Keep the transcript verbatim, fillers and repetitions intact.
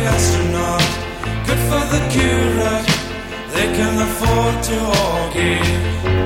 astronaut, good for the cure. They can afford to all give.